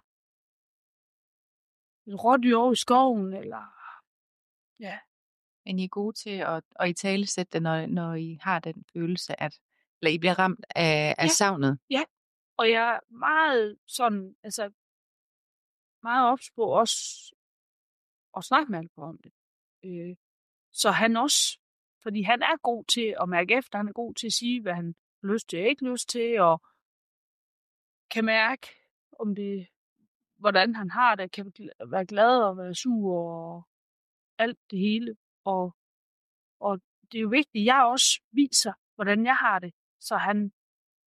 et rådyr over i skoven, eller ja. Men I er gode til at, at italesætte det, når, når I har den følelse, at eller I bliver ramt af, af Ja. savnet. Ja, og jeg er meget sådan, altså meget ops på også at snakke med Alfred om det. Øh, så han også, fordi han er god til at mærke efter, han er god til at sige, hvad han har lyst til og ikke lyst til, og kan mærke, om det, hvordan han har det, kan være glad og være sur og alt det hele. Og, og det er jo vigtigt, at jeg også viser, hvordan jeg har det, så han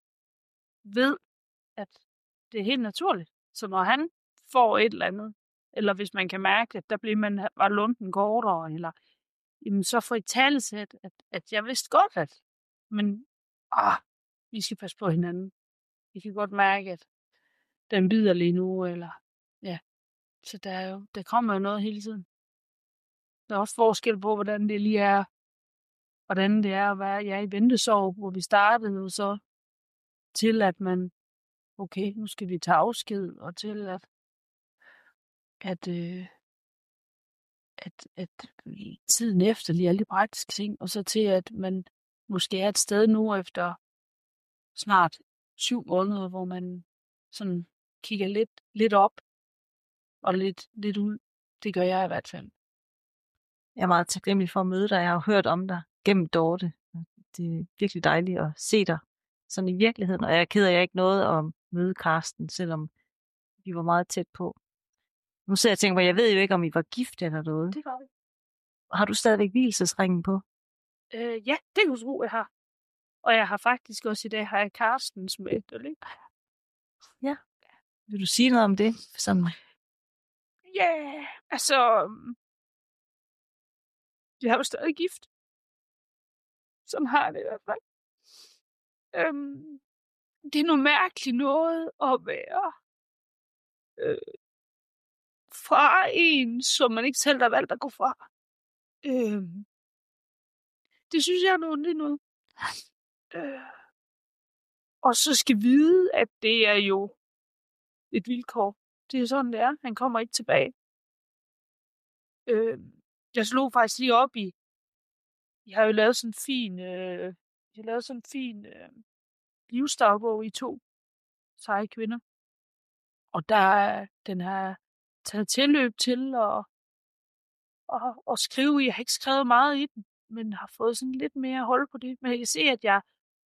ved, at det er helt naturligt. Så når han får et eller andet, eller hvis man kan mærke, at der bliver man, var lunden kortere, eller jamen, så få i talesæt, at, at jeg vidste godt, at men, ah, vi skal passe på hinanden. Vi kan godt mærke, at den bider lige nu, eller ja. Så der, er jo, der kommer jo noget hele tiden. Der er også forskel på, hvordan det lige er, hvordan det er at være ja, i ventesorg, hvor vi startede jo så til, at man, okay, nu skal vi tage afsked, og til at, at, øh, at, at tiden efter lige alle de praktiske ting, og så til, at man måske er et sted nu efter snart syv måneder, hvor man sådan kigger lidt, lidt op og lidt, lidt ud. Det gør jeg i hvert fald. Jeg er meget taknemmelig for at møde dig. Jeg har hørt om dig gennem Dorte. Det er virkelig dejligt at se dig sådan i virkeligheden, og jeg er ked af, at jeg ikke nåede at møde Karsten, selvom vi var meget tæt på. Nu sidder jeg og tænker på, jeg ved jo ikke, om I var gift eller noget. Det gør vi. Har du stadigvæk vielsesringen på? Øh, ja, det kan du tro, jeg har. Og jeg har faktisk også i dag, har jeg Karstens med, eller ikke? Ja. Vil du sige noget om det? Sådan. Ja, yeah, altså, jeg er jo stadig gift. Sådan har jeg det i hvert fald. Øhm, det er noget mærkeligt noget at være øh, fra en, som man ikke selv har valgt at gå fra. Øhm, det synes jeg er noget ondt noget. Øh, og så skal vide, at det er jo et vilkår. Det er sådan, det er. Han kommer ikke tilbage. Øh, jeg slog faktisk lige op i, jeg har jo lavet sådan en fin, øh, jeg har lavet sådan en fin øh, livsdagbog i to seje kvinder. Og der den har taget tilløb til at, at, at skrive i. Jeg har ikke skrevet meget i den, men har fået sådan lidt mere hold på det. Men jeg kan se, at jeg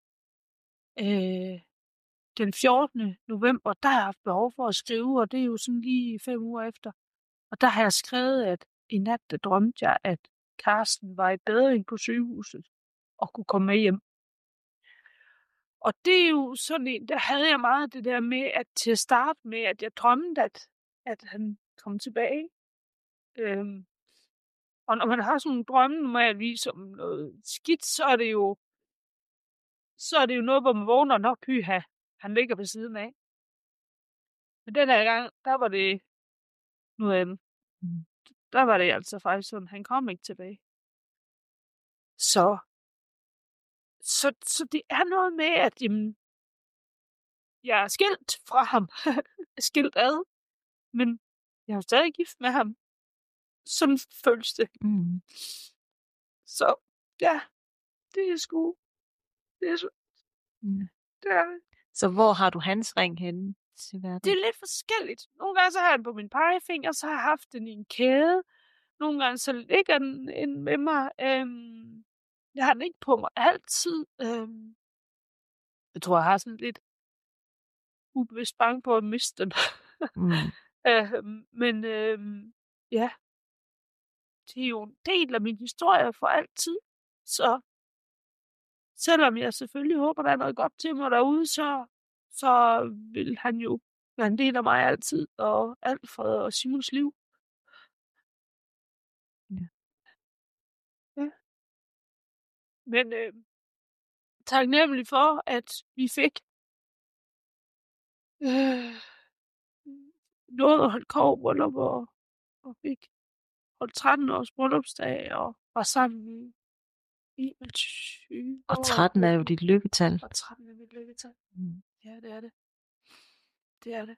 øh, den fjortende november, der har jeg haft behov for at skrive, og det er jo sådan lige fem uger efter. Og der har jeg skrevet, at i nat der drømte jeg, at Karsten var i bedring på sygehuset og kunne komme med hjem. Og det er jo sådan en, der havde jeg meget det der med, at til at starte med, at jeg drømte, at, at han kom tilbage. Øhm, og når man har sådan nogle drømme normalvis om noget skidt, så er det jo, så er det jo noget, hvor man vågner nok pyha. Han ligger ved siden af. Men den her gang, der var det noget andet. Mm. Der var det altså faktisk sådan, han kom ikke tilbage. Så, så, så det er noget med, at jamen, jeg er skilt fra ham. Skilt ad. Men jeg er stadig gift med ham. Sådan føles det. Mm. Så ja, det er sgu. Det er, mm. det er det. Så hvor har du hans ring henne til verden? Det er lidt forskelligt. Nogle gange så har jeg den på min pegefinger, så har jeg haft den i en kæde. Nogle gange så ligger den inde med mig. Øhm, jeg har den ikke på mig altid. Øhm, jeg tror, jeg har sådan lidt ubevidst bange på at miste den. Mm. øhm, men øhm, ja, det er jo en del af min historie for altid. Så selvom jeg selvfølgelig håber, der er noget godt til mig derude, så, så vil han jo være en del af mig altid, og Alfred og Simons liv. Ja. Ja. Men øh, taknemmelig for, at vi fik øh, noget at holde kobberbryllup, og, og fik holdt tretten års bryllupsdag, og var sammen i enogtyve Og tretten er jo dit lykketal. Og tretten er mit lykketal. Mm. Ja, det er det. Det er det.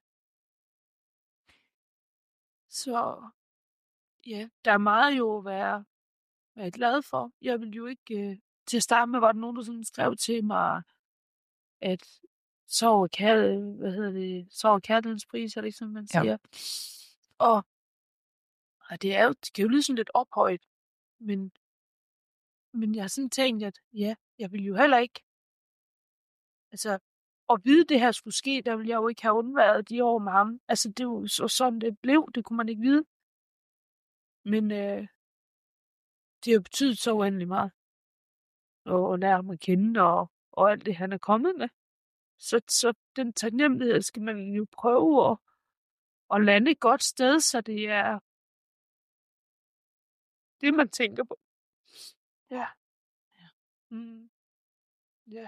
Så ja, der er meget jo at være, være glad for. Jeg vil jo ikke... Øh, til at starte med var der nogen, der sådan skrev til mig, at sorg kærlighed, hvad hedder det, sorg kærlighedens pris, er det ikke sådan, man siger. Ja. Og, og det er jo, det kan jo lyde sådan lidt ophøjet, men, men jeg har sådan tænkt, at ja, jeg vil jo heller ikke, altså, at vide, det her skulle ske, der ville jeg jo ikke have undværet de år med ham. Altså, det var jo så sådan, det blev, det kunne man ikke vide. Men øh, det har jo betydet så uendelig meget. Og, og lære ham at kende, og, og alt det, han er kommet med. Så, så den taknemmelighed skal man jo prøve at, at lande et godt sted, så det er det, man tænker på. Ja. Mm. Ja.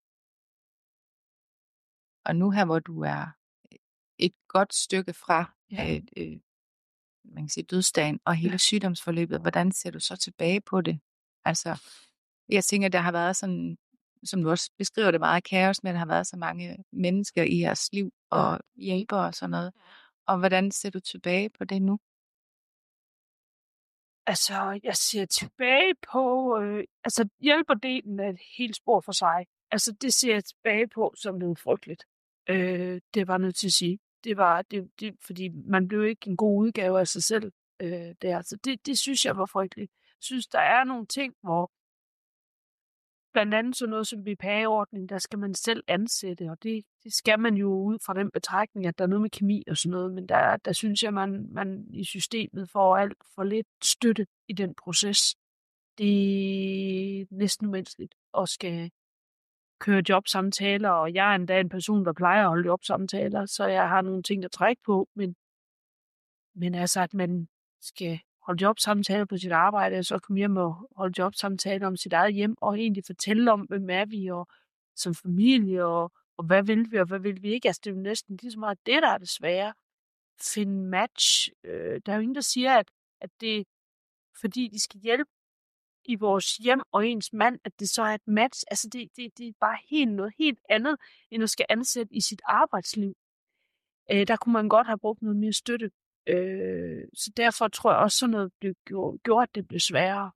Og nu her, hvor du er et godt stykke fra Ja. øh, øh, man kan sige dødsdagen og hele Ja. sygdomsforløbet, hvordan ser du så tilbage på det? Altså, jeg tænker, der har været sådan, som du også beskriver det, meget kaos, men der har været så mange mennesker i jeres liv og hjælpere og sådan noget. Og hvordan ser du tilbage på det nu? Altså, jeg ser tilbage på, øh, altså hjælperdelen er et helt spor for sig. Altså, det ser jeg tilbage på som noget frygteligt. Øh, det var nødt til at sige. Det var, det, det, fordi man blev ikke en god udgave af sig selv øh, der. Så det, det synes jeg var frygteligt. Jeg synes, der er nogle ting, hvor blandt andet sådan noget som B P A-ordning, der skal man selv ansætte, og det, det skal man jo ud fra den betragtning, at der er noget med kemi og sådan noget, men der, der synes jeg, man, man i systemet får alt for lidt støtte i den proces. Det er næsten umenneskeligt at skal køre jobsamtaler, og jeg er endda en person, der plejer at holde jobsamtaler, så jeg har nogle ting at trække på, men, men altså, at man skal holde jobsamtaler på sit arbejde, og så komme hjem og holde jobsamtaler om sit eget hjem, og egentlig fortælle om, hvem er vi, og som familie, og, og hvad vil vi, og hvad vil vi ikke. Altså, det er jo næsten lige så meget det, der er det svære. Finde match. Øh, der er jo ingen, der siger, at, at det fordi de skal hjælpe i vores hjem og ens mand, at det så er et match. Altså, det, det, det er bare helt noget helt andet, end at skal ansætte i sit arbejdsliv. Øh, der kunne man godt have brugt noget mere støtte. Øh, så derfor tror jeg også, sådan noget blev gjort, gjort at det blev sværere.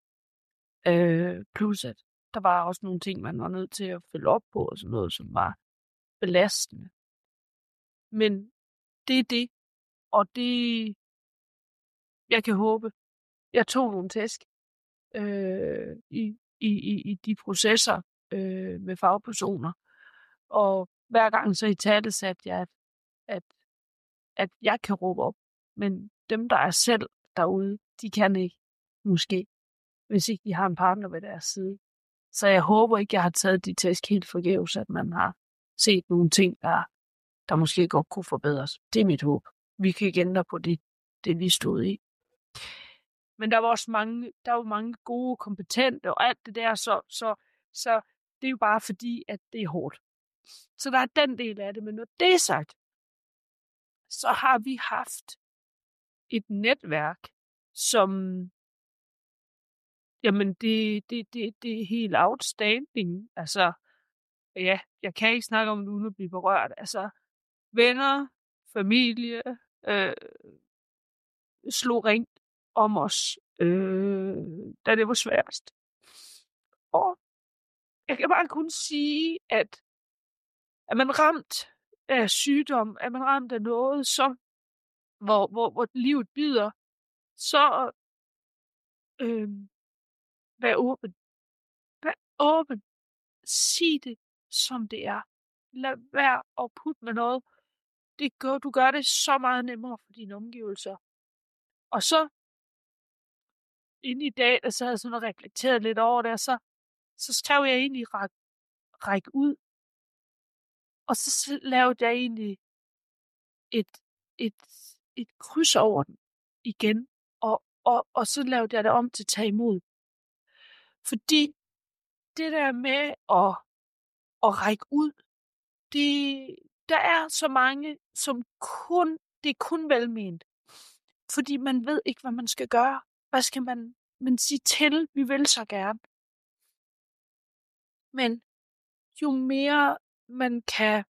Øh, plus at der var også nogle ting, man var nødt til at følge op på, og sådan noget, som var belastende. Men det er det, og det, jeg kan håbe, jeg tog nogle tæsk øh, i, i, i, i de processer øh, med fagpersoner, og hver gang så i tale satte jeg, at, at, at jeg kan råbe op, men dem, der er selv derude, de kan ikke, måske, hvis ikke de har en partner ved deres side. Så jeg håber ikke, jeg har taget de tæsk helt forgæves, at man har set nogle ting, der, der måske godt kunne forbedres. Det er mit håb. Vi kan ikke ændre på det, det vi stod i. Men der var også mange, der var mange gode, kompetente og alt det der, så, så, så det er jo bare fordi, at det er hårdt. Så der er den del af det, men når det er sagt, så har vi haft et netværk, som, jamen det, det, det, det er helt outstanding. Altså, ja, jeg kan ikke snakke om det uden at blive berørt. Altså, venner, familie, øh, slog ring om os, øh, da det var sværest. Og jeg kan bare kun sige, at er man ramt af sygdom, er man ramt af noget, så, hvor, hvor, hvor livet bider, så øh, vær åben. Vær åben. Sig det, som det er. Lad være at putte med noget. Det gør, du gør det så meget nemmere for dine omgivelser. Og så, inden i dag, der så havde jeg sådan og reflekteret lidt over det, og så, så skrev jeg egentlig ræk, ræk ud. Og så lavede jeg egentlig et, et, et kryds over den igen. Og, og, og så lavede jeg det om til tage imod. Fordi det der med at, at række ud, det, der er så mange, som kun, det er kun velment. Fordi man ved ikke, hvad man skal gøre. Hvad skal man, man sige til? Vi vil så gerne. Men jo mere man kan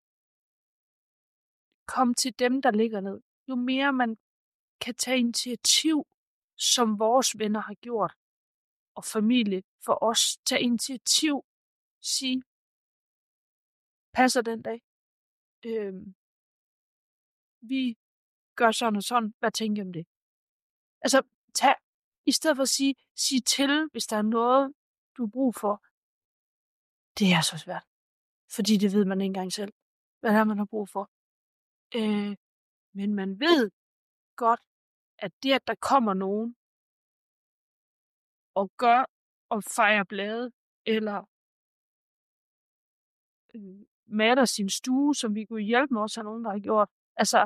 komme til dem, der ligger ned, jo mere man kan tage initiativ, som vores venner har gjort, og familie for os, tage initiativ, sige, passer den dag. Øhm, vi gør sådan og sådan. Hvad tænker I om det? Altså, tag, i stedet for at sige, sig til, hvis der er noget, du har brug for. Det er så svært. Fordi det ved man ikke engang selv, hvad er man har brug for. Øh, men man ved godt, at det, at der kommer nogen, og gør, og fejrer blade, eller øh, matter sin stue, som vi kunne hjælpe med, også har nogen, der har gjort. Altså,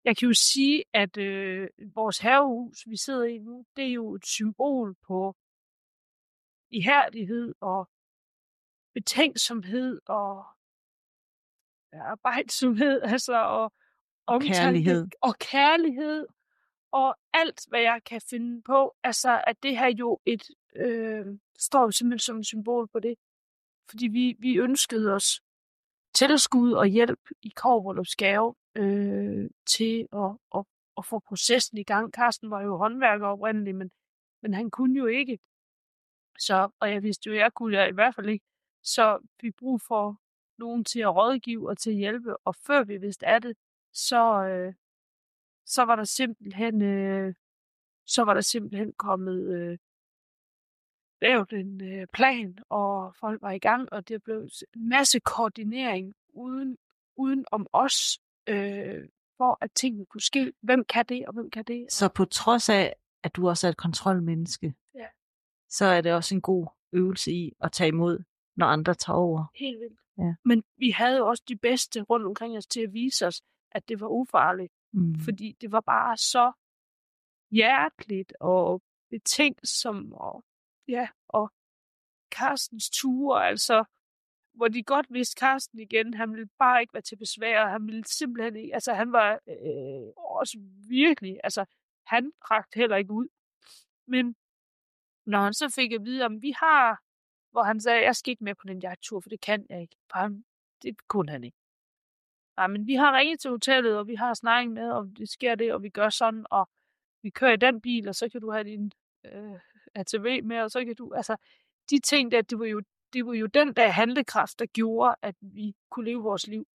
jeg kan jo sige, at øh, vores herrehus, vi sidder i nu, det er jo et symbol på ihærdighed og betænksomhed og arbejdsomhed, altså og, Og kærlighed. og kærlighed og alt, hvad jeg kan finde på. Altså, at det her jo et øh, står jo simpelthen som et symbol på det. Fordi vi, vi ønskede os tilskud og hjælp i Kobberlupsgave øh, til at, at, at få processen i gang. Carsten var jo håndværker oprindeligt, men, men han kunne jo ikke. Så, og jeg vidste jo, at jeg kunne jeg i hvert fald ikke. Så vi brug for nogen til at rådgive og til at hjælpe. Og før vi vidste af det, så, øh, så var der simpelthen øh, så var der simpelthen kommet øh, lavet en øh, plan, og folk var i gang, og det blev en masse koordinering uden, uden om os, øh, for at tingene kunne ske. Hvem kan det, og hvem kan det? Så på trods af, at du også er et kontrolmenneske, Ja. så er det også en god øvelse i at tage imod, når andre tager over. Helt vildt. Ja. Men vi havde jo også de bedste rundt omkring os til at vise os, at det var ufarligt. Mm. Fordi det var bare så hjerteligt og betænksomt, og ja, og Carstens ture, altså, hvor de godt vidste Carsten igen, han ville bare ikke være til besvær, han ville simpelthen ikke, altså han var øh, også virkelig, altså han rakte heller ikke ud. Men når han så fik at vide, om vi har, hvor han sagde, jeg skal ikke med på den jagttur, for det kan jeg ikke. For han, det kunne han ikke. Nej, men vi har ringet til hotellet, og vi har snakket med, om det sker det, og vi gør sådan, og vi kører i den bil, og så kan du have din øh, A T V med, og så kan du, altså, de ting der, det var jo, det var jo den der handlekraft, der gjorde, at vi kunne leve vores liv.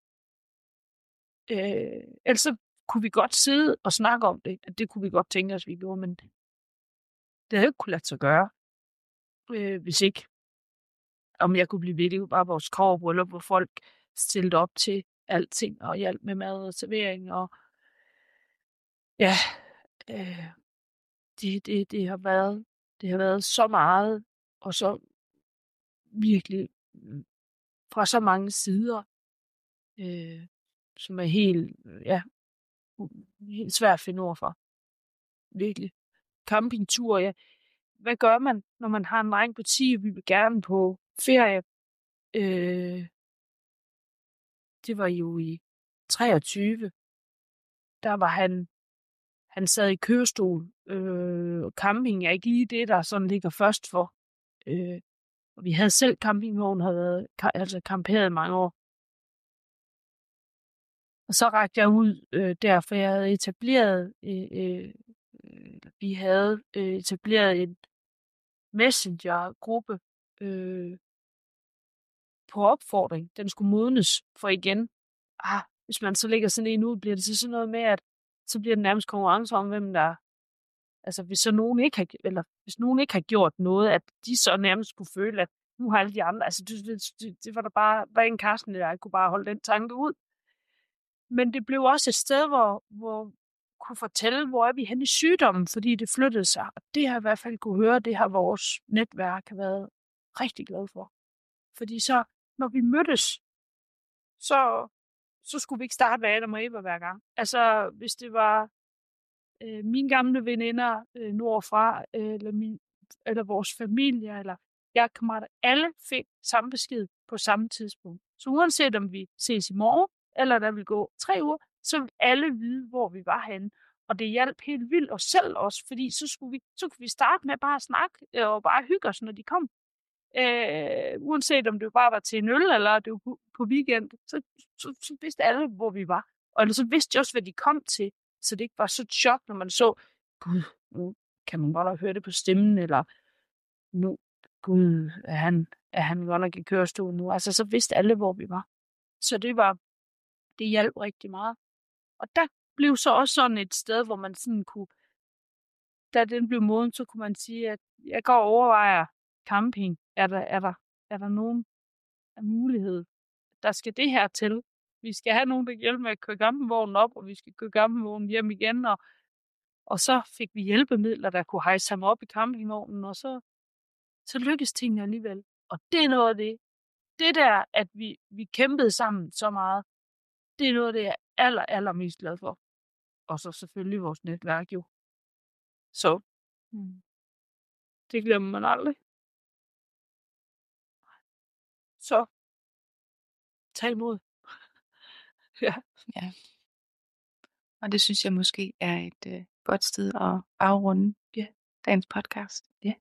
Øh, ellers så kunne vi godt sidde og snakke om det, at det kunne vi godt tænke os, vi gjorde, men det havde jo ikke kunne lade sig gøre, øh, hvis ikke. Om jeg kunne blive ved, det var bare vores kobberbryllup, hvor folk stillede op til alting, og hjalp med mad og servering, og ja, øh, det, det, det har været, det har været så meget, og så virkelig fra så mange sider, øh, som er helt, ja, helt svært at finde ord for. Virkelig. Campingtur, ja. Hvad gør man, når man har en dreng på ti, og vi vil gerne på ferie? Øh, det var jo i treogtyve. Der var han, han sad i kørestol. Øh, og camping er ikke lige det, der sådan ligger først for. Øh, og vi havde selv campingvogn, havde været, altså camperet mange år. Og så rakte jeg ud øh, der, for jeg havde etableret, øh, øh, vi havde øh, etableret en messenger-gruppe øh, på opfordring. Den skulle modnes, for igen, ah, hvis man så lægger sådan en ud, bliver det så sådan noget med, at så bliver det nærmest konkurrence om, hvem der, altså hvis så nogen ikke har, eller hvis nogen ikke har gjort noget, at de så nærmest skulle føle, at nu har alle de andre, altså det, det, det var der bare, var en Carsten, der kunne bare holde den tanke ud. Men det blev også et sted, hvor, hvor kunne fortælle, hvor er vi henne i sygdommen, fordi det flyttede sig. Og det har jeg i hvert fald kunne høre, det har vores netværk har været rigtig glad for. Fordi så, når vi mødtes, så, så skulle vi ikke starte med Adam og Eva hver gang. Altså, hvis det var øh, mine gamle veninder øh, nordfra, øh, eller, min, eller vores familie, eller jeg kammerater, alle fik samme besked på samme tidspunkt. Så uanset om vi ses i morgen, eller der vil gå tre uger, så vil alle vide, hvor vi var henne. Og det hjalp helt vildt os selv også, fordi så, skulle vi, så kunne vi starte med bare at snakke og bare hygge os, når de kom. Øh, uanset om det bare var til en øl, eller det var på, på weekend, så, så, så vidste alle, hvor vi var. Og så vidste de også, hvad de kom til, så det ikke var så et chok, når man så, gud, nu kan man bare høre det på stemmen, eller nu, gud, er han, er han godt nok i kørestol nu? Altså, så vidste alle, hvor vi var. Så det var, det hjalp rigtig meget. Og der blev så også sådan et sted, hvor man sådan kunne, da den blev moden, så kunne man sige, at jeg går og overvejer camping. Er der, er der, er der nogen mulighed? Der skal det her til. Vi skal have nogen, der hjælper med at køre campingvognen op, og vi skal køre campingvognen hjem igen. Og, og så fik vi hjælpemidler, der kunne hejse ham op i campingvognen, og så, så lykkedes tingene alligevel. Og det er noget af det. Det der, at vi, vi kæmpede sammen så meget, det er noget af det, jeg er aller, aller mest glad for. Og så selvfølgelig vores netværk jo. Så Mm. det glemmer man aldrig. Så tag imod. Ja. Ja. Og det synes jeg måske er et øh, godt sted at afrunde Ja. dagens podcast. Ja.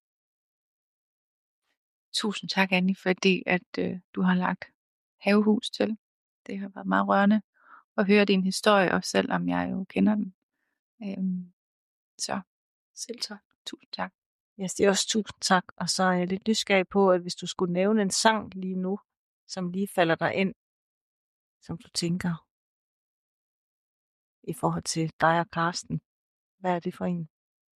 Tusind tak, Annie, fordi at øh, du har lagt havehus til. Det har været meget rørende at høre din historie, også selvom jeg jo kender den. Øhm, så selv tak. Tusind tak. Jeg siger også tusind tak, og så er jeg lidt nysgerrig på, at hvis du skulle nævne en sang lige nu, som lige falder dig ind, som du tænker, i forhold til dig og Karsten. Hvad er det for en?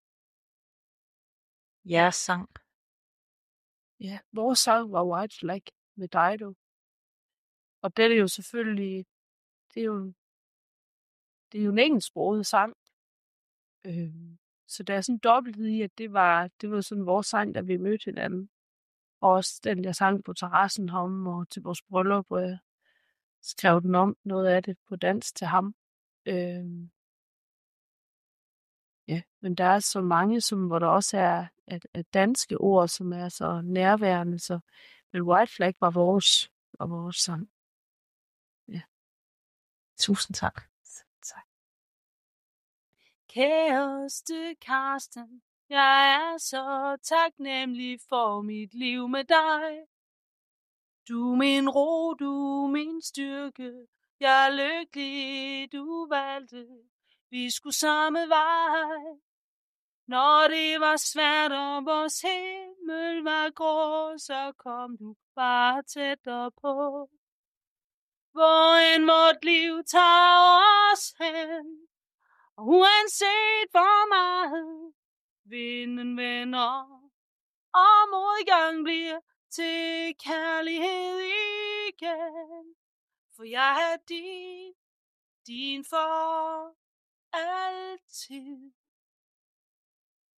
Jeres sang. Ja, vores sang var White Flag med Dido. Og det er jo selvfølgelig, det er jo, det er jo en engelsksproget sang. Øh, så der er sådan dobbelt i, at det var, det var sådan vores sang, da vi mødte hinanden. Og også den, jeg sang på terrassen ham og til vores bryllup, hvor jeg skrev den om, noget af det på dansk til ham. Øh, ja, men der er så mange, som, hvor der også er at, at danske ord, som er så nærværende. Så, men White Flag var vores, var vores sang. Ja. Tusind tak. Tak. Kæreste Karsten, jeg er så taknemmelig for mit liv med dig. Du er min ro, du er min styrke. Jeg er lykkelig, du valgte. Vi skulle samme vej. Når det var svært og vores himmel var grå, så kom du bare tættere på. Hvor end vort liv tager os hen, og uanset hvor meget vinden vender, og modgang bliver til kærlighed igen. For jeg er din, din for altid.